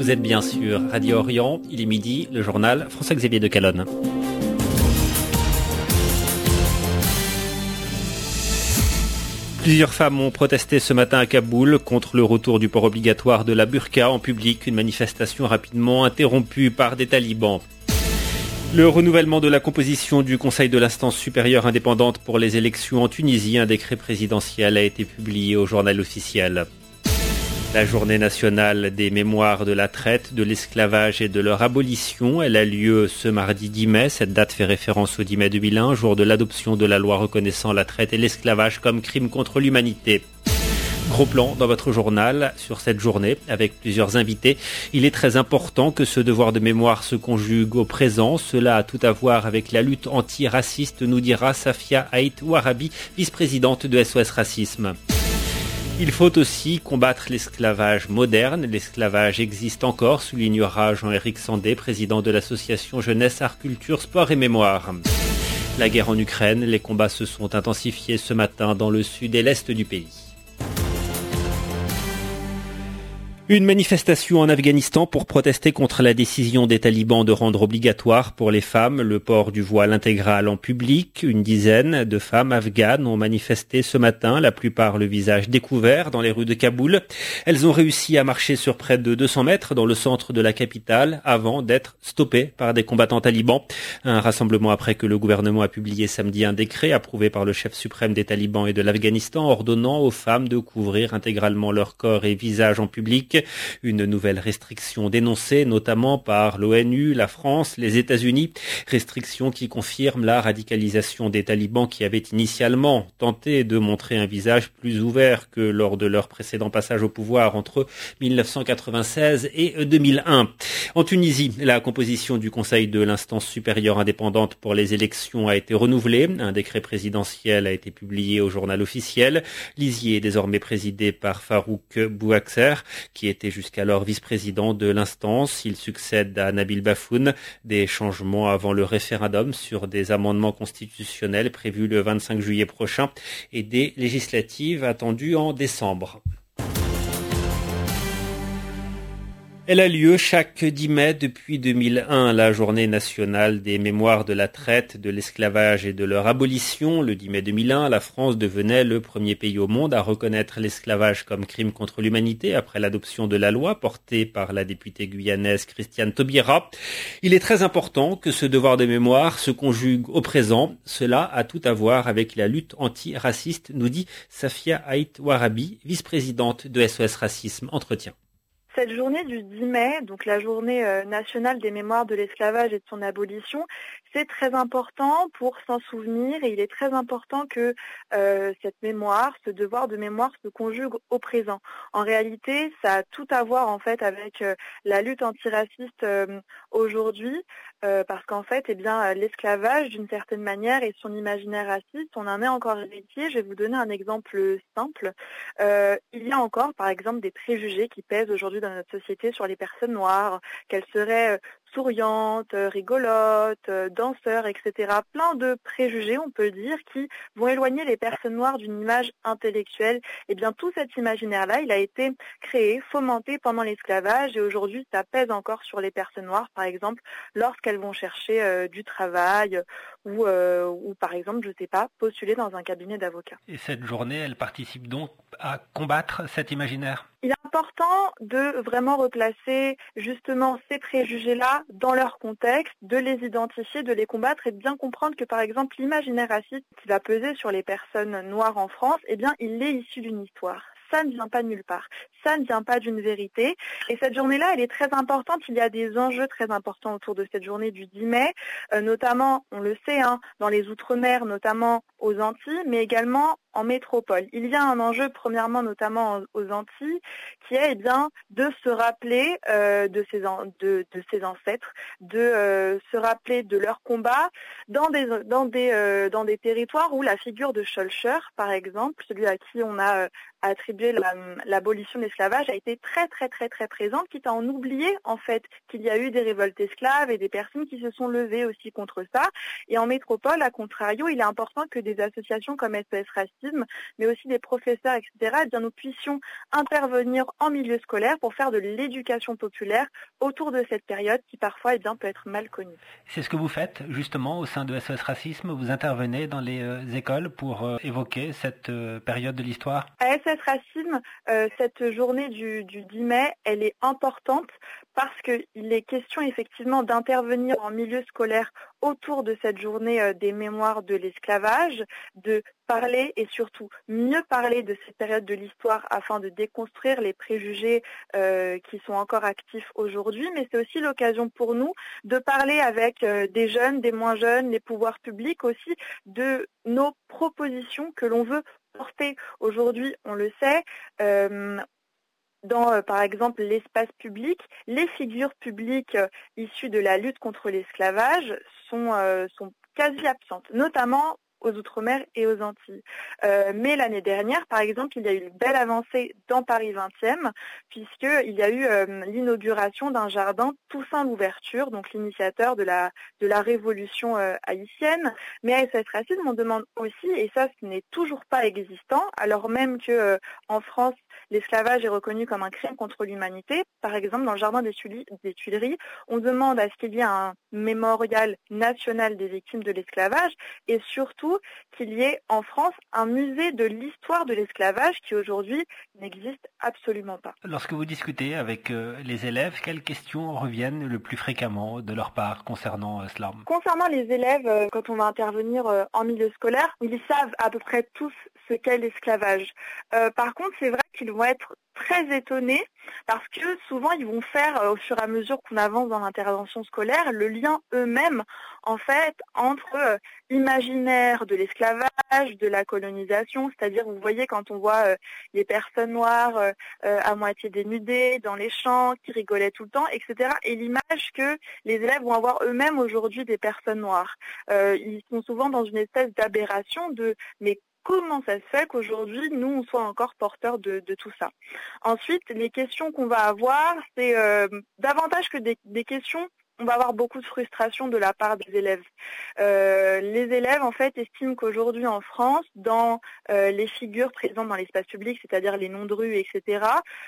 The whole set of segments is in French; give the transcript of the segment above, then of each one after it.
Vous êtes bien sûr Radio Orient, il est midi, le journal François-Xavier de Calonne. Plusieurs femmes ont protesté ce matin à Kaboul contre le retour du port obligatoire de la burqa en public, une manifestation rapidement interrompue par des talibans. Le renouvellement de la composition du Conseil de l'instance supérieure indépendante pour les élections en Tunisie, un décret présidentiel a été publié au journal officiel. La journée nationale des mémoires de la traite, de l'esclavage et de leur abolition, elle a lieu ce mardi 10 mai. Cette date fait référence au 10 mai 2001, jour de l'adoption de la loi reconnaissant la traite et l'esclavage comme crime contre l'humanité. Gros plan dans votre journal sur cette journée avec plusieurs invités. Il est très important que ce devoir de mémoire se conjugue au présent. Cela a tout à voir avec la lutte anti-raciste, nous dira Safia Haït Ouarabi, vice-présidente de SOS Racisme. Il faut aussi combattre l'esclavage moderne. L'esclavage existe encore, soulignera Jean-Éric Sandé, président de l'association Jeunesse, Art, Culture, Sport et Mémoire. La guerre en Ukraine, les combats se sont intensifiés ce matin dans le sud et l'est du pays. Une manifestation en Afghanistan pour protester contre la décision des talibans de rendre obligatoire pour les femmes le port du voile intégral en public. Une dizaine de femmes afghanes ont manifesté ce matin, la plupart le visage découvert dans les rues de Kaboul. Elles ont réussi à marcher sur près de 200 mètres dans le centre de la capitale avant d'être stoppées par des combattants talibans. Un rassemblement après que le gouvernement a publié samedi un décret approuvé par le chef suprême des talibans et de l'Afghanistan ordonnant aux femmes de couvrir intégralement leur corps et visage en public. Une nouvelle restriction dénoncée notamment par l'ONU, la France, les États-Unis. Restriction qui confirme la radicalisation des talibans qui avaient initialement tenté de montrer un visage plus ouvert que lors de leur précédent passage au pouvoir entre 1996 et 2001. En Tunisie, la composition du Conseil de l'instance supérieure indépendante pour les élections a été renouvelée. Un décret présidentiel a été publié au journal officiel. Lizier est désormais présidé par Farouk Bouaksser, qui était jusqu'alors vice-président de l'instance. Il succède à Nabil Bafoun. Des changements avant le référendum sur des amendements constitutionnels prévus le 25 juillet prochain et des législatives attendues en décembre. Elle a lieu chaque 10 mai depuis 2001, la journée nationale des mémoires de la traite, de l'esclavage et de leur abolition. Le 10 mai 2001, la France devenait le premier pays au monde à reconnaître l'esclavage comme crime contre l'humanité après l'adoption de la loi portée par la députée guyanaise Christiane Taubira. Il est très important que ce devoir de mémoire se conjugue au présent. Cela a tout à voir avec la lutte anti-raciste, nous dit Safia Haït Ouarabi, vice-présidente de SOS Racisme. Entretien. Cette journée du 10 mai, donc la journée nationale des mémoires de l'esclavage et de son abolition, c'est très important pour s'en souvenir et il est très important que cette mémoire, ce devoir de mémoire se conjugue au présent. En réalité, ça a tout à voir en fait avec la lutte antiraciste aujourd'hui, parce qu'en fait, l'esclavage d'une certaine manière et son imaginaire raciste, on en est encore héritier. Je vais vous donner un exemple simple. Il y a encore, par exemple, des préjugés qui pèsent aujourd'hui dans notre société sur les personnes noires, qu'elles seraient souriantes, rigolotes, danseurs, etc. Plein de préjugés, on peut dire, qui vont éloigner les personnes noires d'une image intellectuelle. Eh bien, tout cet imaginaire-là, il a été créé, fomenté pendant l'esclavage et aujourd'hui, ça pèse encore sur les personnes noires, par exemple, lorsqu'elles vont chercher du travail ou par exemple, je ne sais pas, postuler dans un cabinet d'avocats. Et cette journée, elle participe donc à combattre cet imaginaire ? Il est important de vraiment replacer justement ces préjugés-là dans leur contexte, de les identifier, de les combattre et de bien comprendre que par exemple l'imaginaire raciste qui va peser sur les personnes noires en France, eh bien il est issu d'une histoire. Ça ne vient pas de nulle part. Ça ne vient pas d'une vérité. Et cette journée-là, elle est très importante. Il y a des enjeux très importants autour de cette journée du 10 mai, notamment, on le sait, dans les Outre-mer, notamment aux Antilles, mais également en métropole. Il y a un enjeu, premièrement, notamment aux Antilles, qui est de se rappeler de ses ancêtres, de se rappeler de leur combat dans des territoires où la figure de Schœlcher, par exemple, celui à qui on a attribué l'abolition de l'esclavage, a été très très très très présente, quitte à en oublier en fait qu'il y a eu des révoltes esclaves et des personnes qui se sont levées aussi contre ça. Et en métropole, à contrario, il est important que des associations comme SOS Racisme, mais aussi des professeurs, etc., eh bien, nous puissions intervenir en milieu scolaire pour faire de l'éducation populaire autour de cette période qui parfois peut être mal connue. C'est ce que vous faites justement au sein de SOS Racisme, vous intervenez dans les écoles pour évoquer cette période de l'histoire? À SOS Racisme, cette journée du 10 mai, elle est importante parce qu'il est question effectivement d'intervenir en milieu scolaire autour de cette journée des mémoires de l'esclavage, de parler et surtout mieux parler de cette période de l'histoire afin de déconstruire les préjugés qui sont encore actifs aujourd'hui, mais c'est aussi l'occasion pour nous de parler avec des jeunes, des moins jeunes, les pouvoirs publics aussi, de nos propositions que l'on veut porter. Aujourd'hui, on le sait, dans, par exemple, l'espace public, les figures publiques issues de la lutte contre l'esclavage sont quasi absentes, notamment aux Outre-mer et aux Antilles. Mais l'année dernière, par exemple, il y a eu une belle avancée dans Paris 20e, puisqu'il y a eu l'inauguration d'un jardin Toussaint l'ouverture, donc l'initiateur de la révolution haïtienne. Mais à SOS Racisme, on demande aussi, et ça ce n'est toujours pas existant, alors même que en France, l'esclavage est reconnu comme un crime contre l'humanité. Par exemple, dans le jardin des Tuileries, on demande à ce qu'il y ait un mémorial national des victimes de l'esclavage et surtout qu'il y ait en France un musée de l'histoire de l'esclavage qui aujourd'hui n'existe absolument pas. Lorsque vous discutez avec les élèves, quelles questions reviennent le plus fréquemment de leur part concernant cela? Concernant les élèves, quand on va intervenir en milieu scolaire, ils savent à peu près tous ce qu'est l'esclavage. Par contre, c'est vrai qu'ils vont être très étonnés parce que souvent ils vont faire, au fur et à mesure qu'on avance dans l'intervention scolaire, le lien eux-mêmes en fait entre imaginaire de l'esclavage, de la colonisation, c'est-à-dire vous voyez quand on voit les personnes noires à moitié dénudées dans les champs, qui rigolaient tout le temps, etc. et l'image que les élèves vont avoir eux-mêmes aujourd'hui des personnes noires. Ils sont souvent dans une espèce d'aberration de mais comment ça se fait qu'aujourd'hui, nous, on soit encore porteurs de tout ça. Ensuite, les questions qu'on va avoir, c'est davantage que des questions, on va avoir beaucoup de frustration de la part des élèves. Les élèves, en fait, estiment qu'aujourd'hui, en France, dans les figures présentes dans l'espace public, c'est-à-dire les noms de rue, etc.,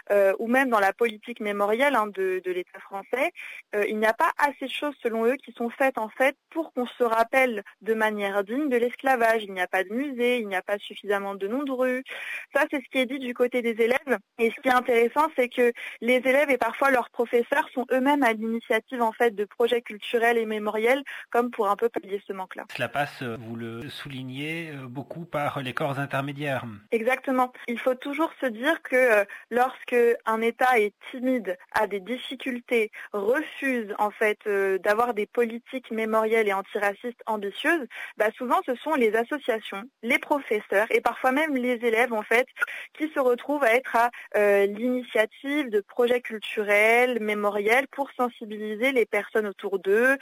ou même dans la politique mémorielle de l'État français, il n'y a pas assez de choses, selon eux, qui sont faites, en fait, pour qu'on se rappelle de manière digne de l'esclavage. Il n'y a pas de musée, il n'y a pas suffisamment de noms de rue. Ça, c'est ce qui est dit du côté des élèves. Et ce qui est intéressant, c'est que les élèves et parfois leurs professeurs sont eux-mêmes à l'initiative, en fait, de projets culturels et mémoriels, comme pour un peu pallier ce manque-là. Cela passe, vous le soulignez, beaucoup par les corps intermédiaires. Exactement. Il faut toujours se dire que lorsque un État est timide, a des difficultés, refuse en fait d'avoir des politiques mémorielles et antiracistes ambitieuses, souvent ce sont les associations, les professeurs et parfois même les élèves en fait qui se retrouvent à être à l'initiative de projets culturels, mémoriels pour sensibiliser les personnes autour d'eux,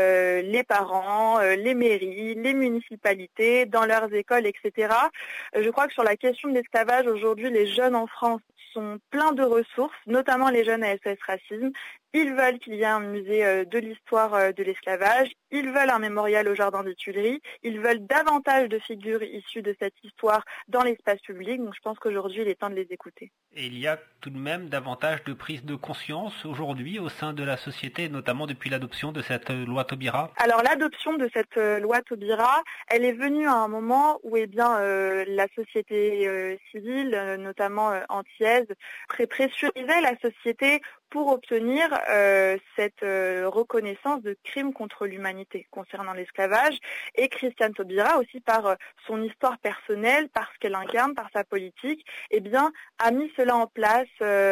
les parents, les mairies, les municipalités, dans leurs écoles, etc. Je crois que sur la question de l'esclavage, aujourd'hui, les jeunes en France sont pleins de ressources, notamment les jeunes à SOS Racisme. Ils veulent qu'il y ait un musée de l'histoire de l'esclavage, ils veulent un mémorial au Jardin des Tuileries, ils veulent davantage de figures issues de cette histoire dans l'espace public, donc je pense qu'aujourd'hui il est temps de les écouter. Et il y a tout de même davantage de prise de conscience aujourd'hui au sein de la société, notamment depuis l'adoption de cette loi Taubira? Alors l'adoption de cette loi Taubira, elle est venue à un moment où la société civile, notamment antillaise, pressurisait la société pour obtenir cette reconnaissance de crime contre l'humanité concernant l'esclavage. Et Christiane Taubira, aussi par son histoire personnelle, par ce qu'elle incarne, par sa politique, a mis cela en place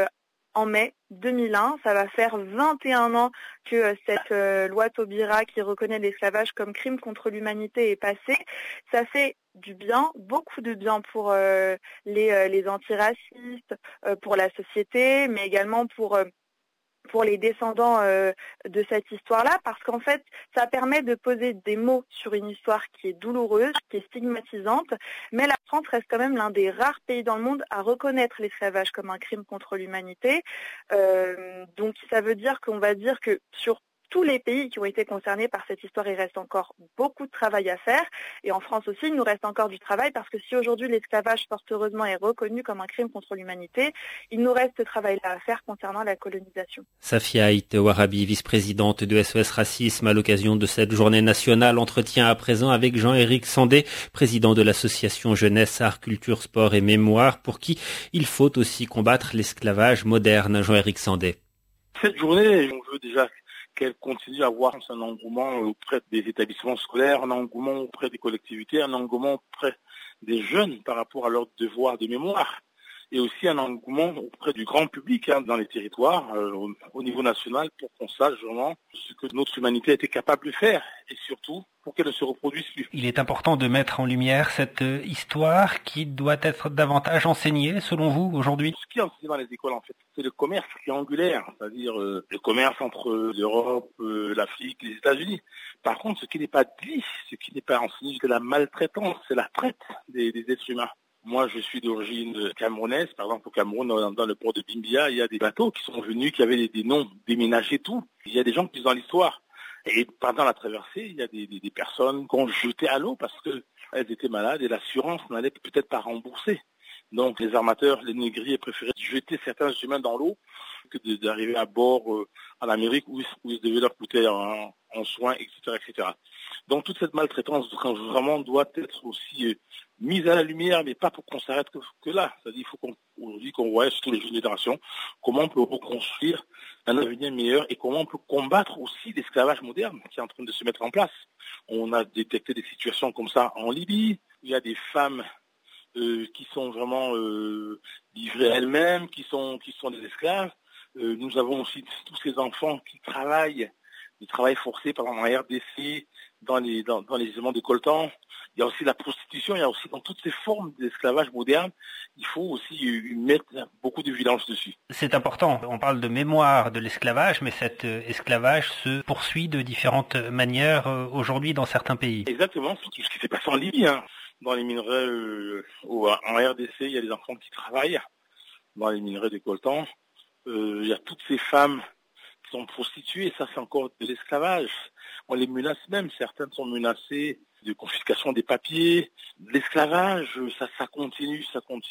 en mai 2001. Ça va faire 21 ans que cette loi Taubira qui reconnaît l'esclavage comme crime contre l'humanité est passée. Ça fait du bien, beaucoup de bien pour les antiracistes, pour la société, mais également pour les descendants de cette histoire-là, parce qu'en fait, ça permet de poser des mots sur une histoire qui est douloureuse, qui est stigmatisante, mais la France reste quand même l'un des rares pays dans le monde à reconnaître l'esclavage comme un crime contre l'humanité. Donc ça veut dire qu'on va dire que sur tous les pays qui ont été concernés par cette histoire, il reste encore beaucoup de travail à faire. Et en France aussi, il nous reste encore du travail parce que si aujourd'hui l'esclavage, fort heureusement, est reconnu comme un crime contre l'humanité, il nous reste ce travail-là à faire concernant la colonisation. Safia Aït Warabi, vice-présidente de SOS Racisme, à l'occasion de cette journée nationale, entretient à présent avec Jean-Éric Sandé, président de l'association Jeunesse, Art, Culture, Sport et Mémoire, pour qui il faut aussi combattre l'esclavage moderne. Jean-Éric Sandé. Cette journée, on veut déjà qu'elle continue à avoir un engouement auprès des établissements scolaires, un engouement auprès des collectivités, un engouement auprès des jeunes par rapport à leur devoir de mémoire, et aussi un engouement auprès du grand public dans les territoires, au niveau national, pour qu'on sache vraiment ce que notre humanité a été capable de faire, et surtout pour qu'elle ne se reproduise plus. Il est important de mettre en lumière cette histoire qui doit être davantage enseignée, selon vous, aujourd'hui. Ce qui est enseigné dans les écoles, en fait, c'est le commerce triangulaire, c'est-à-dire le commerce entre l'Europe, l'Afrique, les États-Unis. Par contre, ce qui n'est pas dit, ce qui n'est pas enseigné, c'est la maltraitance, c'est la traite des êtres humains. Moi, je suis d'origine camerounaise. Par exemple, au Cameroun, dans le port de Bimbia, il y a des bateaux qui sont venus, qui avaient des noms déménagés, tout. Il y a des gens qui sont dans l'histoire. Et pendant la traversée, il y a des personnes qu'on jetait à l'eau parce qu'elles étaient malades et l'assurance n'allait peut-être pas rembourser. Donc les armateurs, les négriers préféraient jeter certains humains dans l'eau que d'arriver à bord en Amérique où ils devaient leur coûter en soins, etc., etc. Donc toute cette maltraitance vraiment doit être aussi mise à la lumière, mais pas pour qu'on s'arrête que là. C'est-à-dire qu'il faut aujourd'hui qu'on voit surtout les jeunes générations comment on peut reconstruire un avenir meilleur et comment on peut combattre aussi l'esclavage moderne qui est en train de se mettre en place. On a détecté des situations comme ça en Libye. Il y a des femmes qui sont vraiment livrées elles-mêmes, qui sont des esclaves. Nous avons aussi tous ces enfants qui travaillent, du travail forcé par exemple en RDC, dans les gisements de coltan. Il y a aussi la prostitution, il y a aussi dans toutes ces formes d'esclavage moderne, il faut aussi mettre beaucoup de vigilance dessus. C'est important, on parle de mémoire de l'esclavage, mais cet esclavage se poursuit de différentes manières aujourd'hui dans certains pays. Exactement, c'est tout ce qui s'est passé en Libye. Dans les minerais en RDC, il y a des enfants qui travaillent dans les minerais de coltan. Il y a toutes ces femmes qui sont prostituées, ça c'est encore de l'esclavage. On les menace même, certaines sont menacées de confiscation des papiers. L'esclavage, ça continue.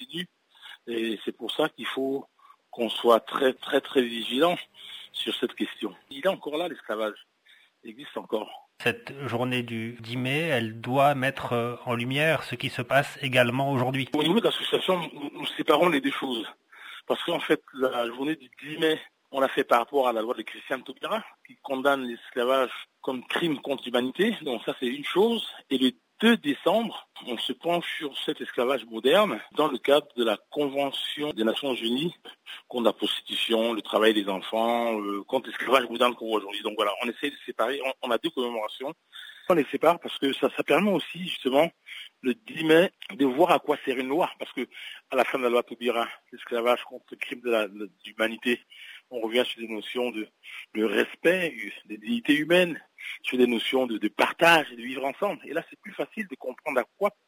Et c'est pour ça qu'il faut qu'on soit très très très vigilant sur cette question. Il est encore là, l'esclavage. Il existe encore. Cette journée du 10 mai, elle doit mettre en lumière ce qui se passe également aujourd'hui. Au niveau de l'association, nous séparons les deux choses. Parce qu'en fait, la journée du 10 mai, on l'a fait par rapport à la loi de Christiane Taubira, qui condamne l'esclavage comme crime contre l'humanité. Donc ça, c'est une chose. Et le 2 décembre, on se penche sur cet esclavage moderne dans le cadre de la Convention des Nations Unies contre la prostitution, le travail des enfants, contre l'esclavage moderne qu'on voit aujourd'hui. Donc voilà, on essaie de séparer. On a deux commémorations. On les sépare parce que ça permet aussi justement le 10 mai de voir à quoi sert une loi. Parce que à la fin de la loi Taubira, l'esclavage contre le crime de l'humanité, on revient sur des notions de respect, des dignités humaines, sur des notions de partage et de vivre ensemble. Et là, c'est plus facile de comprendre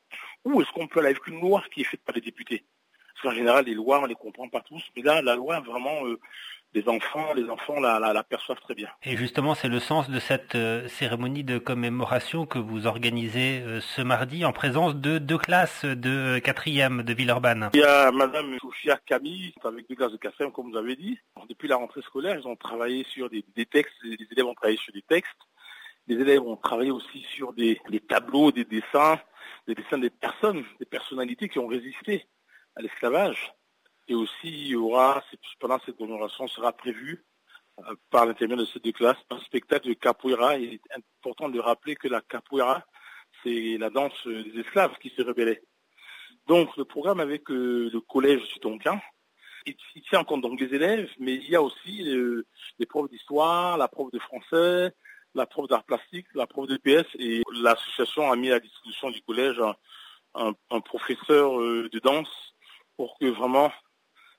où est-ce qu'on peut aller avec une loi qui est faite par les députés. Parce qu'en général, les lois, on les comprend pas tous. Mais là, la loi, vraiment, les enfants la perçoivent très bien. Et justement, c'est le sens de cette cérémonie de commémoration que vous organisez ce mardi en présence de deux classes de 4e de Villeurbanne. Il y a Madame Sophia Camille, avec 2 classes de 4e, comme vous avez dit. Depuis la rentrée scolaire, ils ont travaillé sur des textes, les élèves ont travaillé sur des textes. Les élèves ont travaillé aussi sur des tableaux, des dessins des personnes, des personnalités qui ont résisté à l'esclavage. Et aussi, il y aura, pendant cette commémoration, sera prévu, par l'intermédiaire de ces 2 classes, un spectacle de capoeira. Il est important de rappeler que la capoeira, c'est la danse des esclaves qui se rebellaient. Donc, le programme avec le collège Tonkin, il tient en compte donc les élèves, mais il y a aussi les profs d'histoire, la prof de français, la prof d'art plastique, la prof de PS, et l'association a mis à disposition du collège un professeur de danse pour que vraiment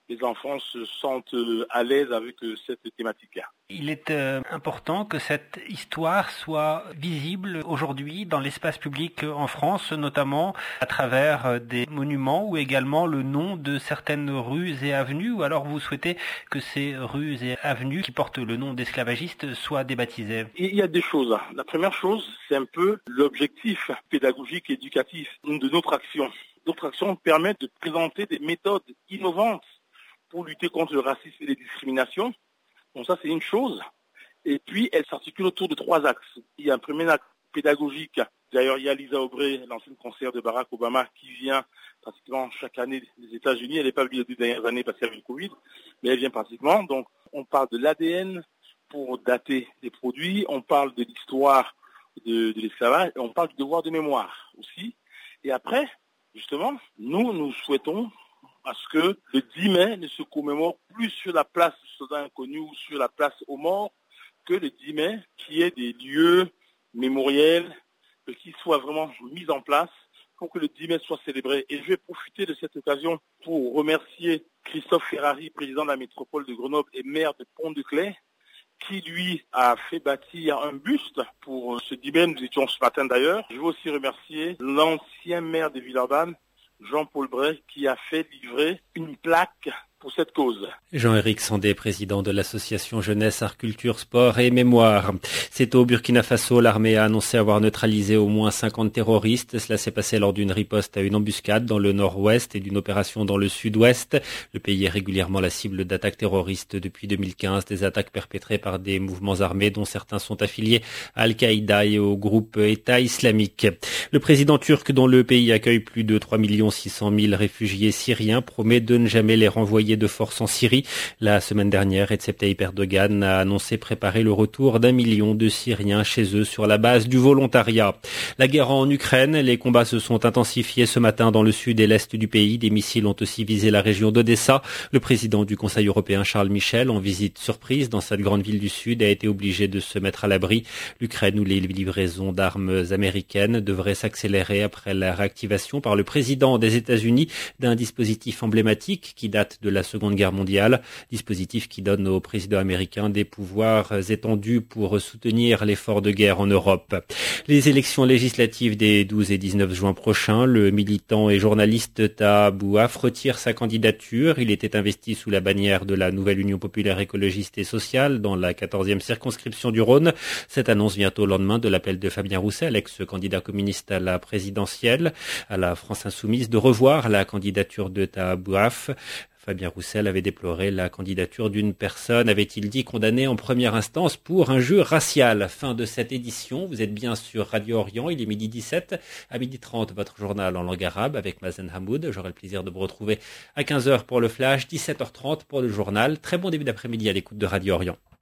les enfants se sentent à l'aise avec cette thématique-là. Il est important que cette histoire soit visible aujourd'hui dans l'espace public en France, notamment à travers des monuments ou également le nom de certaines rues et avenues, ou alors vous souhaitez que ces rues et avenues qui portent le nom d'esclavagistes soient débaptisées? Il y a des choses. La première chose, c'est un peu l'objectif pédagogique et éducatif de notre action. Notre action permet de présenter des méthodes innovantes pour lutter contre le racisme et les discriminations. Donc ça, c'est une chose. Et puis, elle s'articule autour de 3 axes. Il y a un premier axe pédagogique. D'ailleurs, il y a Lisa Aubrey, l'ancienne conseillère de Barack Obama, qui vient pratiquement chaque année des États-Unis. Elle n'est pas venue les 2 dernières années parce qu'il y avait le Covid, mais elle vient pratiquement. Donc, on parle de l'ADN pour dater les produits. On parle de l'histoire de l'esclavage. Et on parle du devoir de mémoire aussi. Et après, justement, nous souhaitons à ce que le 10 mai ne se commémore plus sur la place du soldat inconnu ou sur la place aux morts, que le 10 mai, qui est des lieux mémoriels, qui soient vraiment mis en place pour que le 10 mai soit célébré. Et je vais profiter de cette occasion pour remercier Christophe Ferrari, président de la métropole de Grenoble et maire de Pont-de-Claix, qui lui a fait bâtir un buste pour ce 10 mai. Nous étions ce matin d'ailleurs. Je veux aussi remercier l'ancien maire de Villeurbanne, Jean-Paul Bray, qui a fait livrer une plaque pour cette cause. Jean-Éric Sandé, président de l'association Jeunesse, Art, Culture, Sport et Mémoire. C'est au Burkina Faso, l'armée a annoncé avoir neutralisé au moins 50 terroristes. Cela s'est passé lors d'une riposte à une embuscade dans le nord-ouest et d'une opération dans le sud-ouest. Le pays est régulièrement la cible d'attaques terroristes depuis 2015, des attaques perpétrées par des mouvements armés dont certains sont affiliés à Al-Qaïda et au groupe État islamique. Le président turc, dont le pays accueille plus de 3 600 000 réfugiés syriens, promet de ne jamais les renvoyer de force en Syrie. La semaine dernière, Recep Tayyip Erdogan a annoncé préparer le retour d'1 million de Syriens chez eux sur la base du volontariat. La guerre en Ukraine, les combats se sont intensifiés ce matin dans le sud et l'est du pays. Des missiles ont aussi visé la région d'Odessa. Le président du Conseil européen, Charles Michel, en visite surprise dans cette grande ville du sud, a été obligé de se mettre à l'abri. L'Ukraine, où les livraisons d'armes américaines devraient s'accélérer après la réactivation par le président des États-Unis d'un dispositif emblématique qui date de la Seconde Guerre mondiale, dispositif qui donne au président américain des pouvoirs étendus pour soutenir l'effort de guerre en Europe. Les élections législatives des 12 et 19 juin prochains, le militant et journaliste Taha Bouaf retire sa candidature. Il était investi sous la bannière de la Nouvelle Union populaire écologiste et sociale dans la 14e circonscription du Rhône. Cette annonce vient au lendemain de l'appel de Fabien Roussel, ex-candidat communiste à la présidentielle, à la France Insoumise, de revoir la candidature de Taha Bouaf. Fabien Roussel avait déploré la candidature d'une personne, avait-il dit, condamnée en première instance pour injure raciale. Fin de cette édition. Vous êtes bien sur Radio Orient. Il est 12h17. À 12h30, votre journal en langue arabe avec Mazen Hamoud. J'aurai le plaisir de vous retrouver à 15h pour le flash, 17h30 pour le journal. Très bon début d'après-midi à l'écoute de Radio Orient.